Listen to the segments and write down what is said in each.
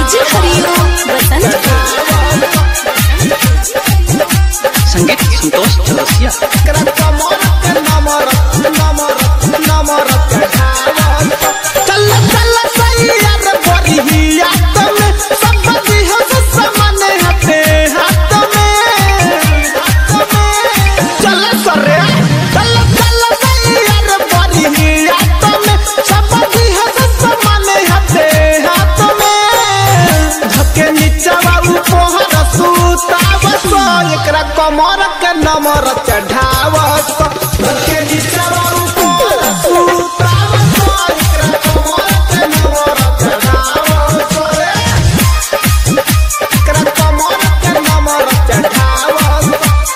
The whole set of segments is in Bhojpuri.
डीजे हरिओम बसंत संगीत संतोष चौरसिया चल चल सैयार बोरिया में सब दिहो समान हाथे हाथ में चल सरे चल चल सैयार बोरिया में सब दिहो समान हाथे हाथ में धके नीचवा ऊपर सुतावस एकरा कमर के नमर चढ़ावस धके नीचवा ऊपर सुतावस एकरा कमर के नमर चढ़ावस एकरा कमर के नमर चढ़ावस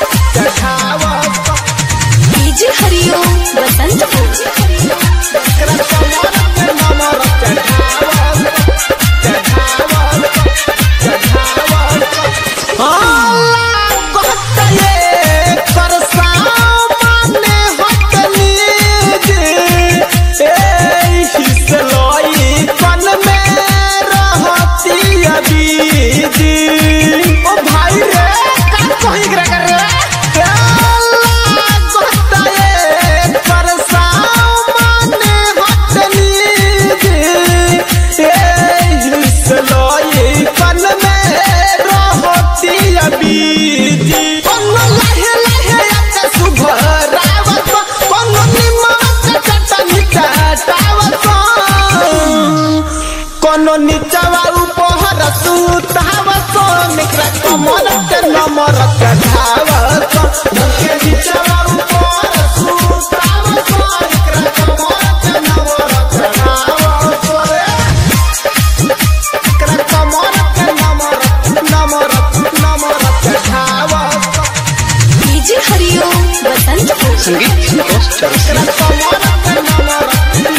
डीजे हरिओम बसंत एकरा कमर के नमर चढ़ावस कोनो नीचवा ऊपर सुतावस एकरा कमर के नमर चढ़ावस धके नीचवा ऊपर सुतावस एकरा कमर के नमर चढ़ावस एकरा कमर के नमर चढ़ावस डीजे हरिओम बसंत संगीत संतोष चौरसिया एकरा कमर के नमर